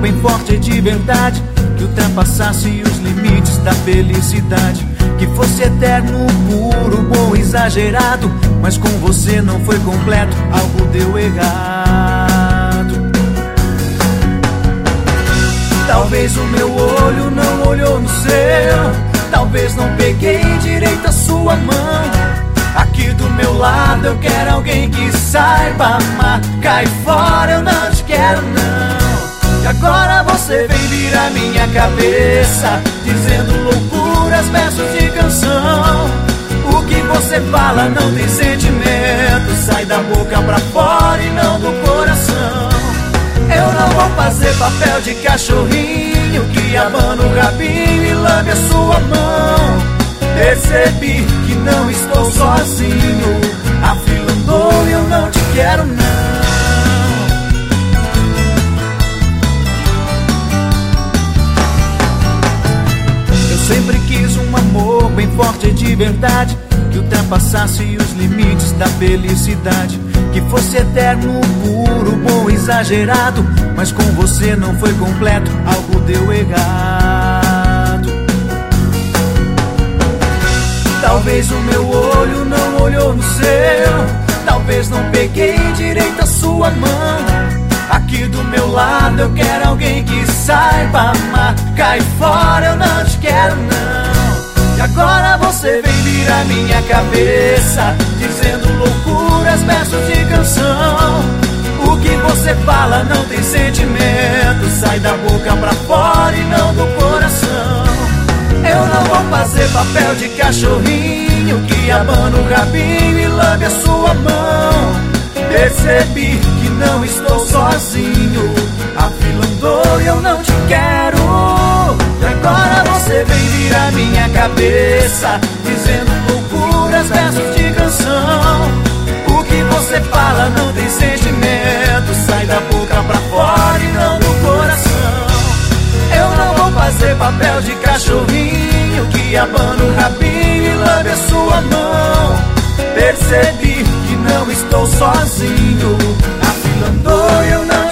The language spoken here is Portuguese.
bem forte de verdade, que ultrapassasse os limites da felicidade, que fosse eterno, puro, bom, exagerado, mas com você não foi completo, algo deu errado. Talvez o meu olho não olhou no seu, talvez não peguei direito a sua mão. Aqui do meu lado eu quero alguém que saiba amar. Cai fora, eu não te quero não. E agora você vem virar minha cabeça, dizendo loucuras, versos de canção. O que você fala não tem sentimento, sai da boca pra fora e não do coração. Eu não vou fazer papel de cachorrinho que abana o rabinho e lambe a sua mão. Percebi que não estou sozinho, a fila andou e eu não te quero não. Eu sempre quis um amor bem forte de verdade, que ultrapassasse os limites da felicidade, que fosse eterno, puro, bom, exagerado, mas com você não foi completo, algo deu errado. Talvez o meu olho não olhou no seu, talvez não peguei direito a sua mão. Aqui do meu lado eu quero alguém que saiba amar. Cai fora, eu não te quero não. E agora você vem virar minha cabeça, dizendo loucuras, versos de canção. O que você fala não tem sentimento, sai da boca pra fora e não do coração. Eu não vou fazer papel de cachorrinho que abana o rabinho e lambe a sua mão. Percebi que não estou sozinho, a fila andou e eu não te quero. E agora você vem virar minha cabeça, dizendo loucuras, versos de canção. O que você fala não tem sentimento, sai da boca pra fora e não do coração. Eu não vou fazer papel de cachorrinho que abana o rabinho e lambe a sua mão. Percebi que não estou sozinho, a fila andou e eu não